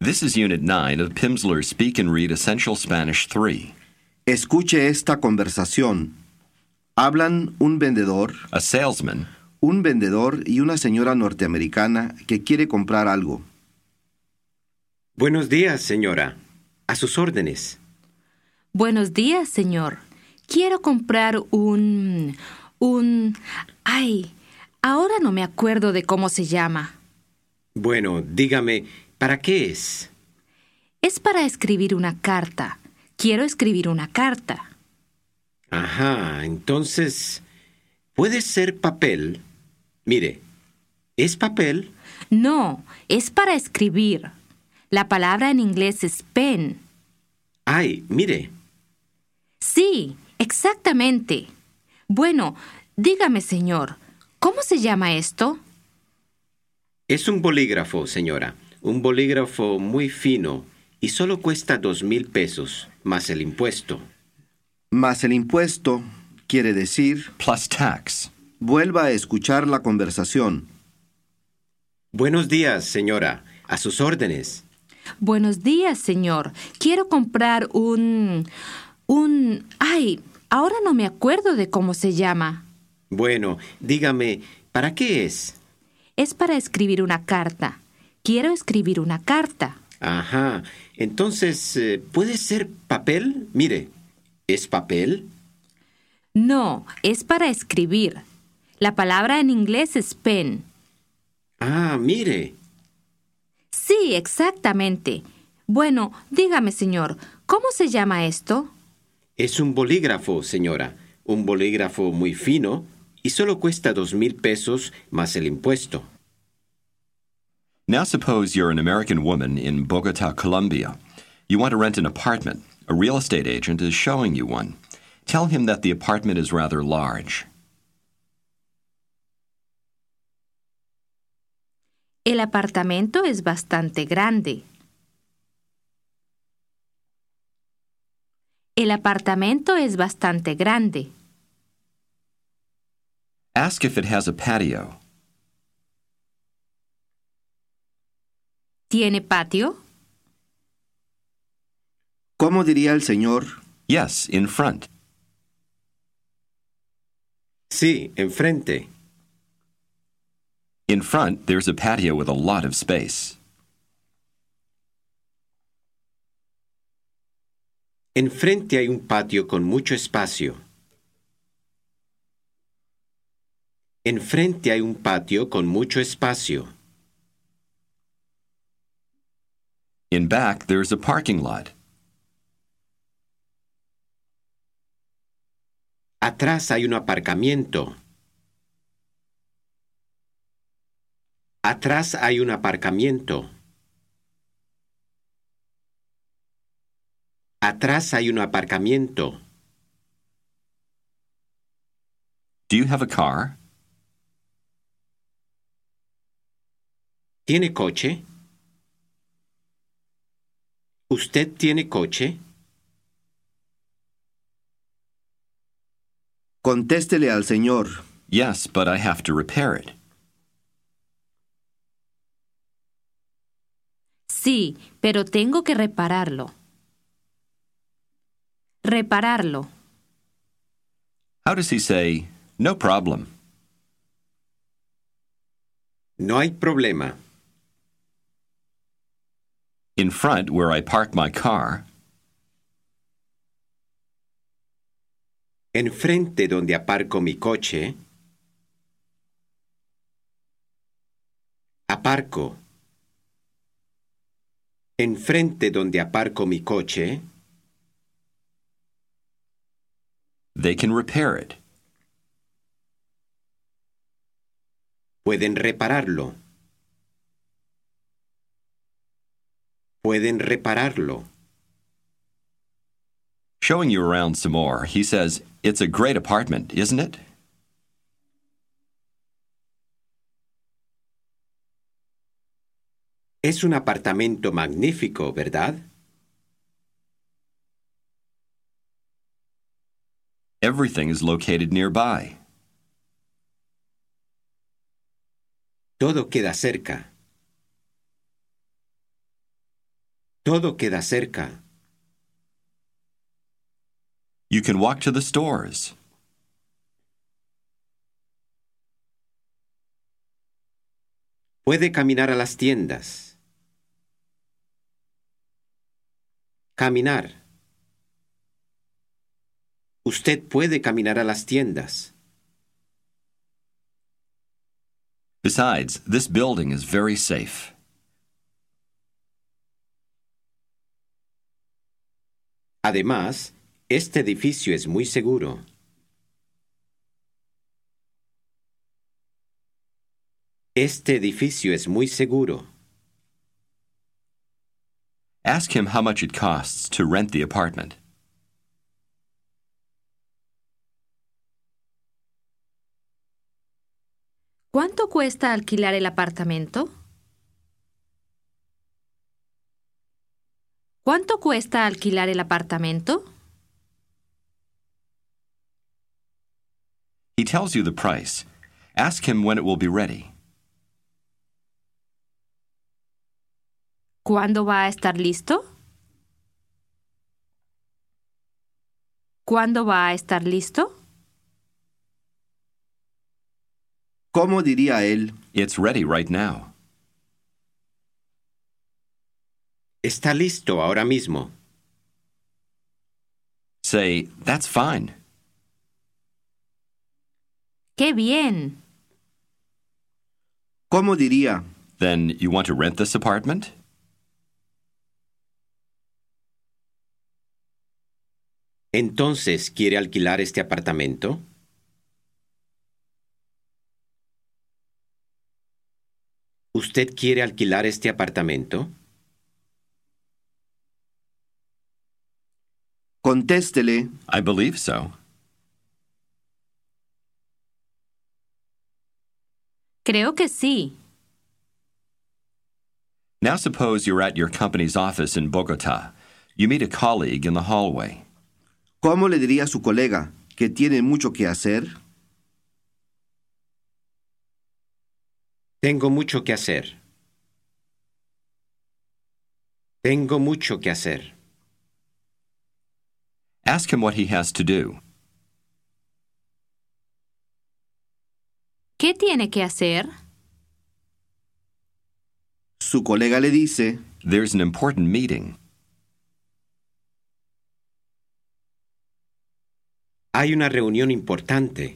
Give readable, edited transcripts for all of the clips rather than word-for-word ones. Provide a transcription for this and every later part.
This is Unit 9 of Pimsleur's Speak and Read Essential Spanish 3. Escuche esta conversación. Hablan un vendedor, A salesman, un vendedor y una señora norteamericana que quiere comprar algo. Buenos días, señora. A sus órdenes. Buenos días, señor. Quiero comprar Ay, ahora no me acuerdo de cómo se llama. Bueno, dígame, ¿para qué es? Es para escribir una carta. Quiero escribir una carta. Ajá, entonces, ¿puede ser papel? Mire, ¿es papel? No, es para escribir. La palabra en inglés es pen. Ay, mire. Sí, exactamente. Bueno, dígame, señor, ¿cómo se llama esto? Es un bolígrafo, señora. Un bolígrafo muy fino y solo cuesta 2,000 pesos, más el impuesto. Más el impuesto quiere decir, plus tax. vuelva a escuchar la conversación. Buenos días, señora. A sus órdenes. Buenos días, señor. Quiero comprar Ay, ahora no me acuerdo de cómo se llama. Bueno, dígame, ¿para qué es? Es para escribir una carta. Quiero escribir una carta. Ajá, entonces, ¿puede ser papel? Mire, ¿es papel? No, es para escribir. La palabra en inglés es pen. Ah, mire. Sí, exactamente. Bueno, dígame, señor, ¿cómo se llama esto? Es un bolígrafo, señora. Un bolígrafo muy fino y solo cuesta 2,000 pesos más el impuesto. Now suppose you're an American woman in Bogota, Colombia. You want to rent an apartment. A real estate agent is showing you one. Tell him that the apartment is rather large. El apartamento es bastante grande. El apartamento es bastante grande. Ask if it has a patio. ¿Tiene patio? ¿Cómo diría el señor? Yes, in front. Sí, enfrente. In front, there's a patio with a lot of space. Enfrente hay un patio con mucho espacio. Enfrente hay un patio con mucho espacio. In back, there's a parking lot. Atrás hay un aparcamiento. Atrás hay un aparcamiento. Atrás hay un aparcamiento. Do you have a car? ¿Tiene coche? ¿Usted tiene coche? Contéstele al señor. Yes, but I have to repair it. Sí, pero tengo que repararlo. Repararlo. How does he say, no problem? No hay problema. In front, where I park my car, Enfrente donde aparco mi coche. Aparco. Enfrente donde aparco mi coche. they can repair it. Pueden repararlo. Pueden repararlo. Showing you around some more, he says, it's a great apartment, isn't it? Es un apartamento magnífico, ¿verdad? Everything is located nearby. Todo queda cerca. Todo queda cerca. You can walk to the stores. Puede caminar a las tiendas. Caminar. Usted puede caminar a las tiendas. Besides, this building is very safe. Además, este edificio es muy seguro. Este edificio es muy seguro. Ask him how much it costs to rent the apartment. ¿Cuánto cuesta alquilar el apartamento? ¿Cuánto cuesta alquilar el apartamento? He tells you the price. Ask him when it will be ready. ¿Cuándo va a estar listo? ¿Cuándo va a estar listo? ¿Cómo diría él? It's ready right now. Está listo ahora mismo. Say, that's fine. ¡Qué bien! ¿Cómo diría? Then you want to rent this apartment? Entonces, ¿quiere alquilar este apartamento? ¿Usted quiere alquilar este apartamento? Contéstele. I believe so. Creo que sí. Now suppose you're at your company's office in Bogota. You meet a colleague in the hallway. ¿Cómo le diría a su colega que tiene mucho que hacer? Tengo mucho que hacer. Tengo mucho que hacer. Ask him what he has to do. ¿Qué tiene que hacer? Su colega le dice, There's an important meeting. Hay una reunión importante.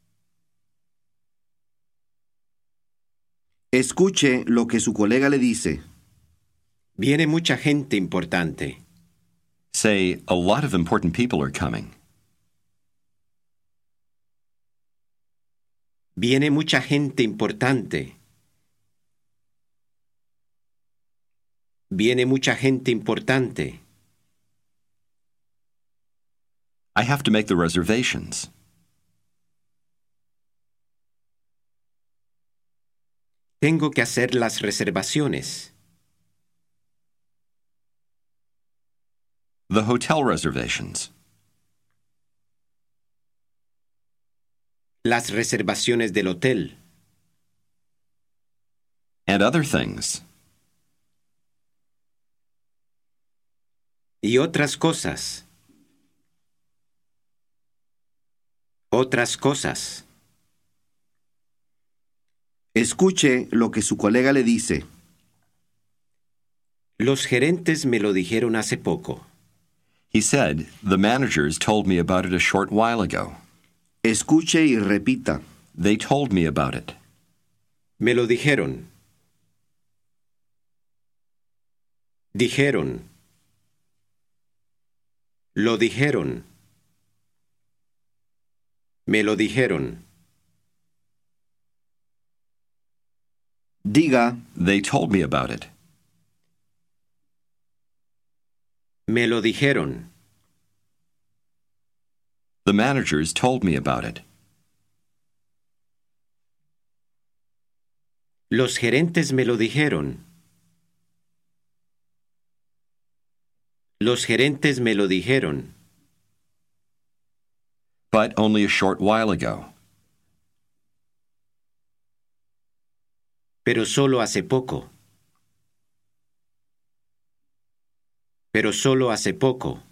escuche lo que su colega le dice. Viene mucha gente importante. Say, a lot of important people are coming. Viene mucha gente importante. Viene mucha gente importante. I have to make the reservations. Tengo que hacer las reservaciones. The hotel reservations. Las reservaciones del hotel. And other things. Y otras cosas. Otras cosas. Escuche lo que su colega le dice. Los gerentes me lo dijeron hace poco. He said, the managers told me about it a short while ago. Escuche y repita. They told me about it. Me lo dijeron. Dijeron. Lo dijeron. Me lo dijeron. Diga, They told me about it. Me lo dijeron. The managers told me about it. Los gerentes me lo dijeron. Los gerentes me lo dijeron. But only a short while ago. Pero solo hace poco. pero solo hace poco.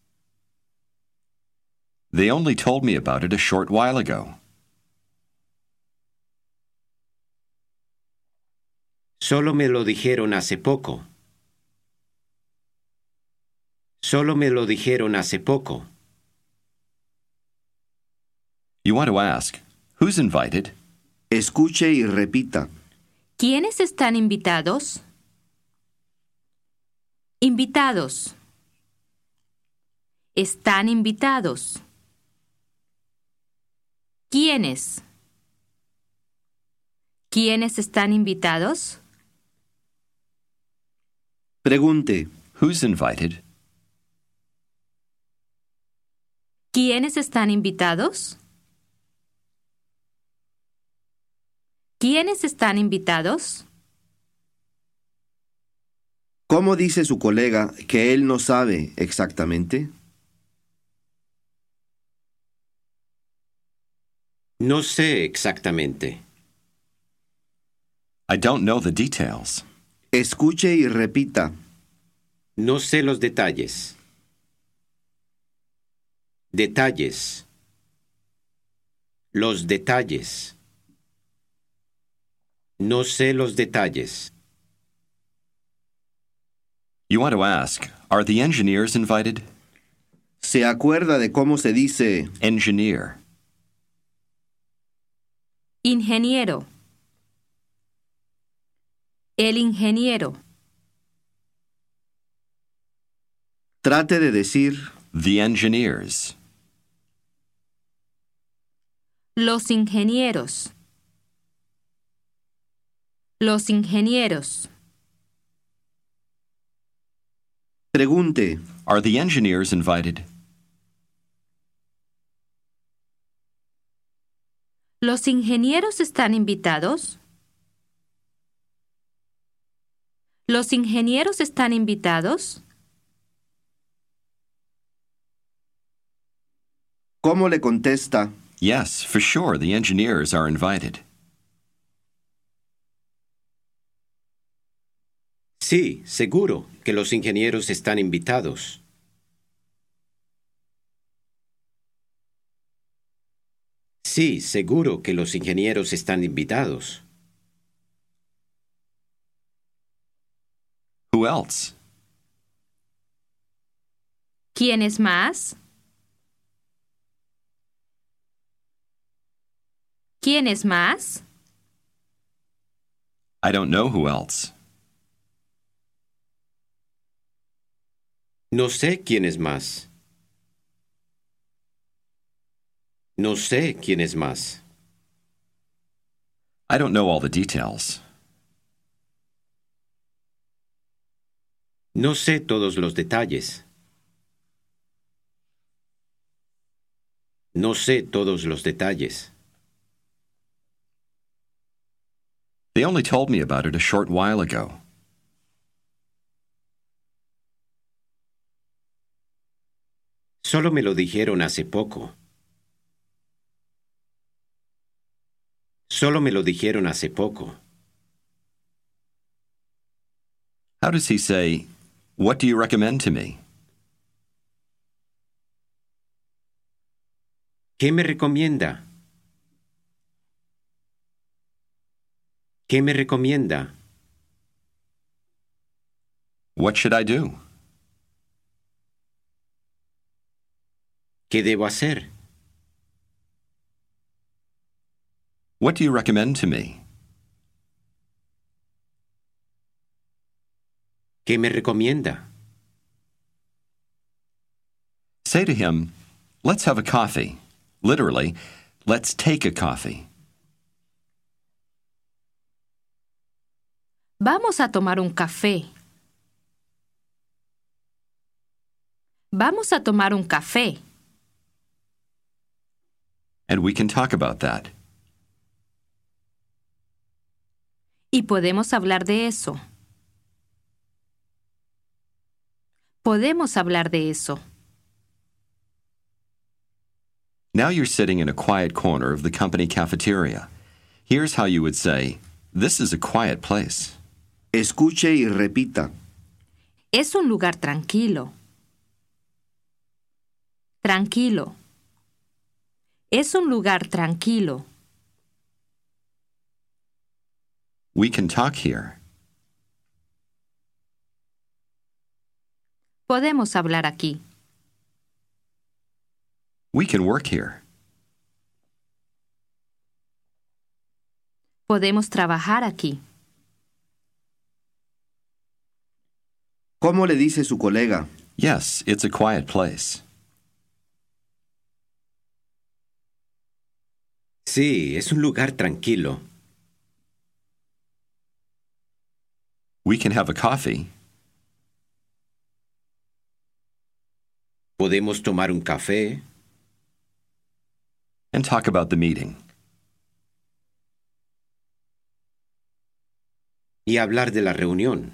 They only told me about it a short while ago. Solo me lo dijeron hace poco. Solo me lo dijeron hace poco. You want to ask, who's invited? Escuche y repita. ¿Quiénes están invitados? Invitados. Están invitados. ¿Quiénes? ¿Quiénes están invitados? Pregunte. Who's invited? ¿Quiénes están invitados? ¿Quiénes están invitados? ¿Cómo dice su colega que él no sabe exactamente? No sé exactamente. I don't know the details. Escuche y repita. No sé los detalles. Detalles. Los detalles. No sé los detalles. You want to ask, are the engineers invited? ¿Se acuerda de cómo se dice Engineer. Ingeniero. El ingeniero. trate de decir The engineers. Los ingenieros. Los ingenieros. pregunte, Are the engineers invited? ¿Los ingenieros están invitados? ¿Los ingenieros están invitados? ¿cómo le contesta? Yes, for sure, the engineers are invited. Sí, seguro que los ingenieros están invitados. Sí, seguro que los ingenieros están invitados. Who else? ¿Quién es más? ¿Quién es más? I don't know who else. No sé quién es más. No sé quién es más. I don't know all the details. No sé todos los detalles. No sé todos los detalles. They only told me about it a short while ago. Solo me lo dijeron hace poco. Solo me lo dijeron hace poco. How does he say, what do you recommend to me? ¿Qué me recomienda? ¿Qué me recomienda? What should I do? ¿Qué debo hacer? What do you recommend to me? ¿Qué me recomienda? Say to him, let's have a coffee. Literally, let's take a coffee. Vamos a tomar un café. Vamos a tomar un café. And we can talk about that. Y podemos hablar de eso. Podemos hablar de eso. Now you're sitting in a quiet corner of the company cafeteria. Here's how you would say, this is a quiet place. Escuche y repita. Es un lugar tranquilo. Tranquilo. Es un lugar tranquilo. We can talk here. Podemos hablar aquí. We can work here. Podemos trabajar aquí. ¿Cómo le dice su colega? Yes, it's a quiet place. Sí, es un lugar tranquilo. We can have a coffee. Podemos tomar un café And talk about the meeting. y hablar de la reunión.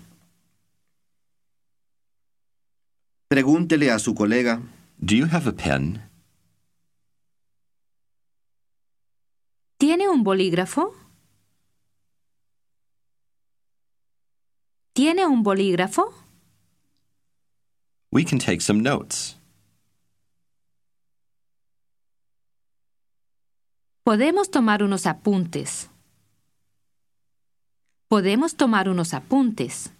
Pregúntele a su colega. Do you have a pen? ¿Tiene un bolígrafo? ¿Tiene un bolígrafo? We can take some notes. Podemos tomar unos apuntes. Podemos tomar unos apuntes.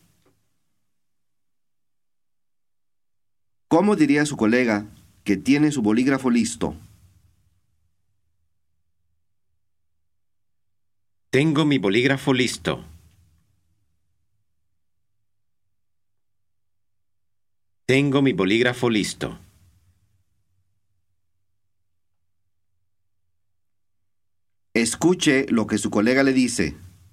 ¿Cómo diría su colega que tiene su bolígrafo listo? Tengo mi bolígrafo listo. Tengo mi bolígrafo listo. Escuche lo que su colega le dice.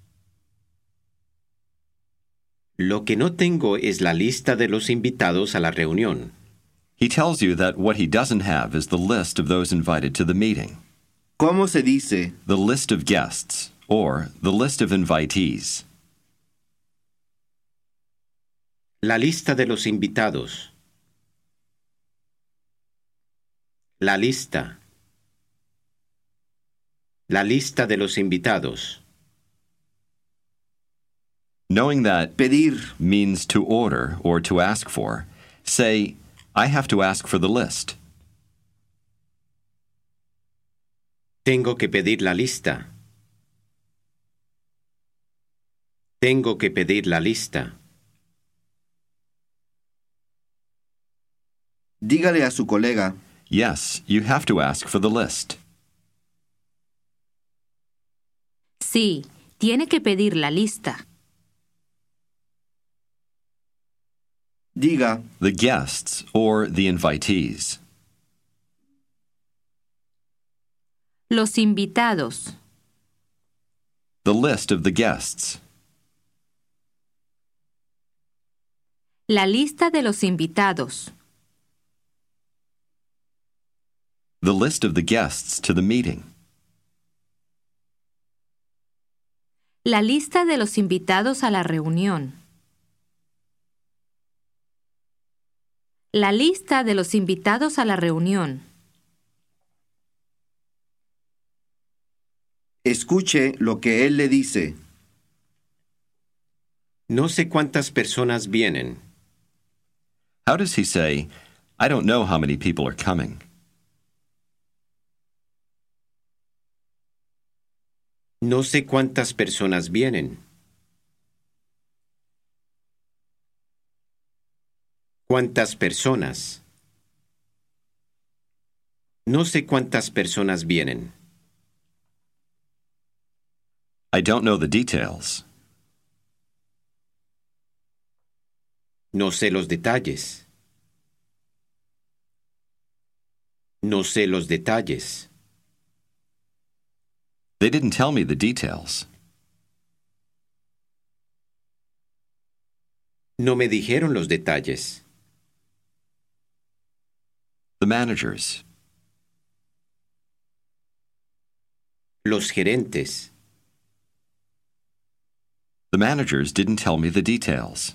Lo que no tengo es la lista de los invitados a la reunión. He tells you that what he doesn't have is the list of those invited to the meeting. ¿Cómo se dice? The list of guests, or the list of invitees. La lista de los invitados. La lista. La lista de los invitados. Knowing that Pedir. means to order or to ask for, say, I have to ask for the list. Tengo que pedir la lista. Tengo que pedir la lista. Dígale a su colega. Yes, you have to ask for the list. Sí, tiene que pedir la lista. Diga. The guests or the invitees. Los invitados. The list of the guests. La lista de los invitados. The list of the guests to the meeting. La lista de los invitados a la reunión. La lista de los invitados a la reunión. Escuche lo que él le dice. No sé cuántas personas vienen. How does he say, I don't know how many people are coming? No sé cuántas personas vienen. ¿Cuántas personas? No sé cuántas personas vienen. I don't know the details. No sé los detalles. No sé los detalles. They didn't tell me the details. No me dijeron los detalles. The managers. Los gerentes. The managers didn't tell me the details.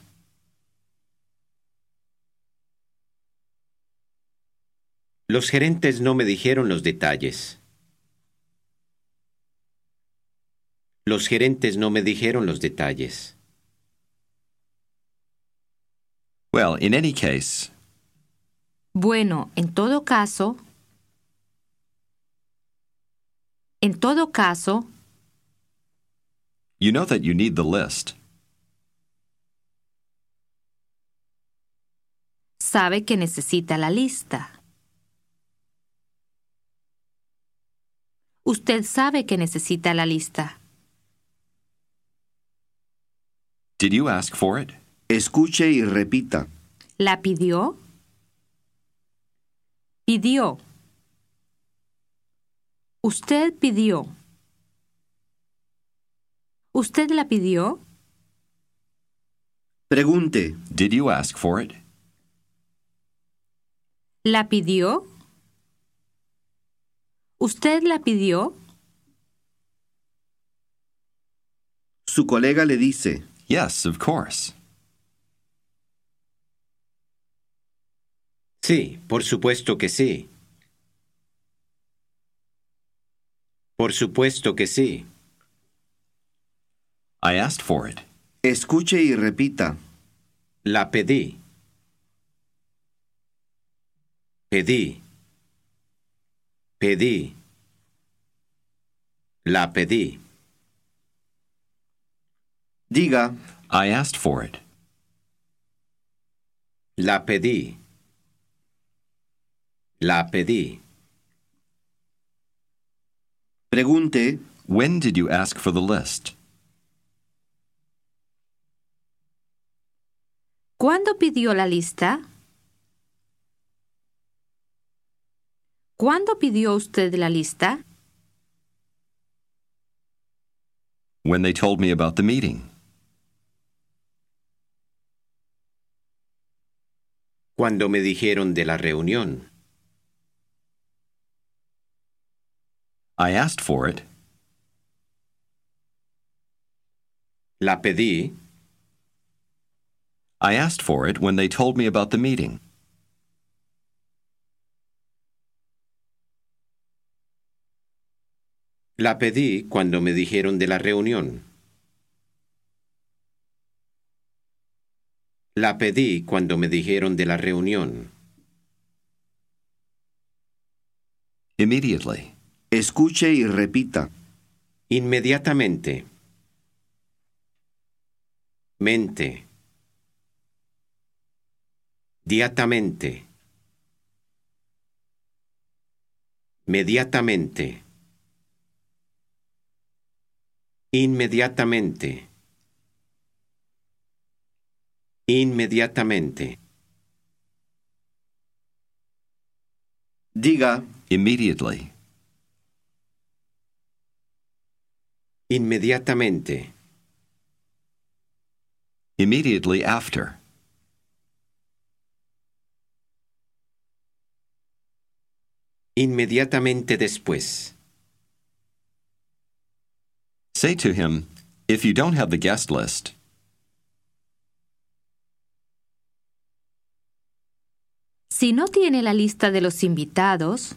Los gerentes no me dijeron los detalles. Los gerentes no me dijeron los detalles. Well, in any case, Bueno, en todo caso, you know that you need the list. sabe que necesita la lista. Usted sabe que necesita la lista. Did you ask for it? Escuche y repita. ¿La pidió? Pidió. Usted pidió. ¿Usted la pidió? Pregunte. Did you ask for it? ¿La pidió? ¿Usted la pidió? Su colega le dice. Yes, of course. Sí, por supuesto que sí. Por supuesto que sí. I asked for it. Escuche y repita. La pedí. Pedí. Pedí. La pedí. Diga. I asked for it. La pedí. La pedí. Pregunte. When did you ask for the list? ¿Cuándo pidió la lista? ¿Cuándo pidió usted la lista? When they told me about the meeting. Cuando me dijeron de la reunión. I asked for it. La pedí. I asked for it when they told me about the meeting. La pedí cuando me dijeron de la reunión. La pedí cuando me dijeron de la reunión. Immediately. Escuche y repita. Inmediatamente. Mente. Diatamente. Mediatamente. Inmediatamente. Inmediatamente. Diga. Immediately. Inmediatamente. Immediately after. Inmediatamente después. Say to him, if you don't have the guest list, Si no tiene la lista de los invitados,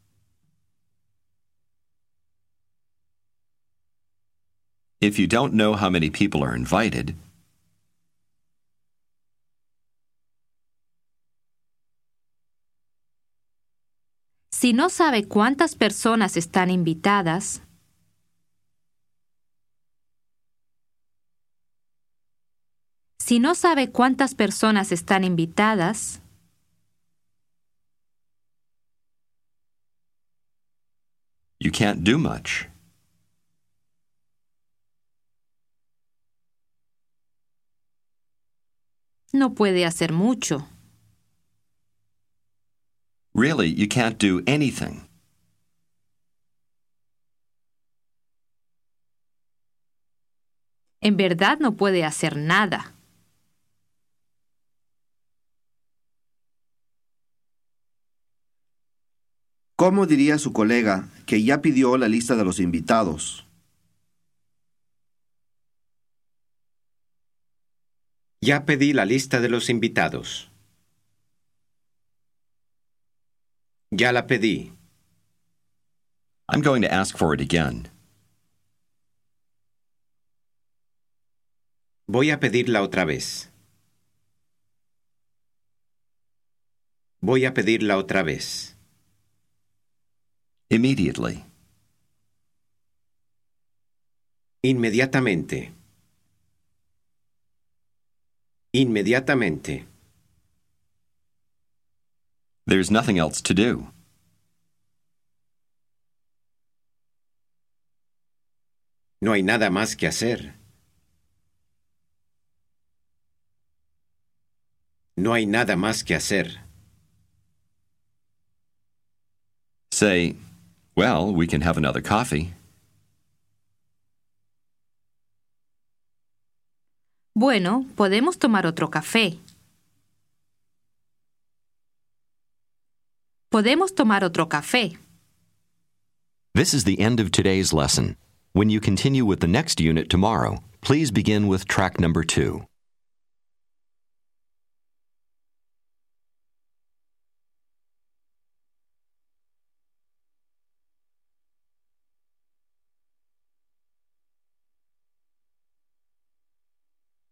if you don't know how many people are invited, si no sabe cuántas personas están invitadas, si no sabe cuántas personas están invitadas, you can't do much. no puede hacer mucho. Really, you can't do anything. En verdad no puede hacer nada. ¿Cómo diría su colega que ya pidió la lista de los invitados? Ya pedí la lista de los invitados. Ya la pedí. I'm going to ask for it again. Voy a pedirla otra vez. Voy a pedirla otra vez. Immediately. Inmediatamente. Inmediatamente. There's nothing else to do. No hay nada más que hacer. No hay nada más que hacer. Say, well, we can have another coffee. Bueno, podemos tomar otro café. Podemos tomar otro café. This is the end of today's lesson. When you continue with the next unit tomorrow, please begin with track number 2.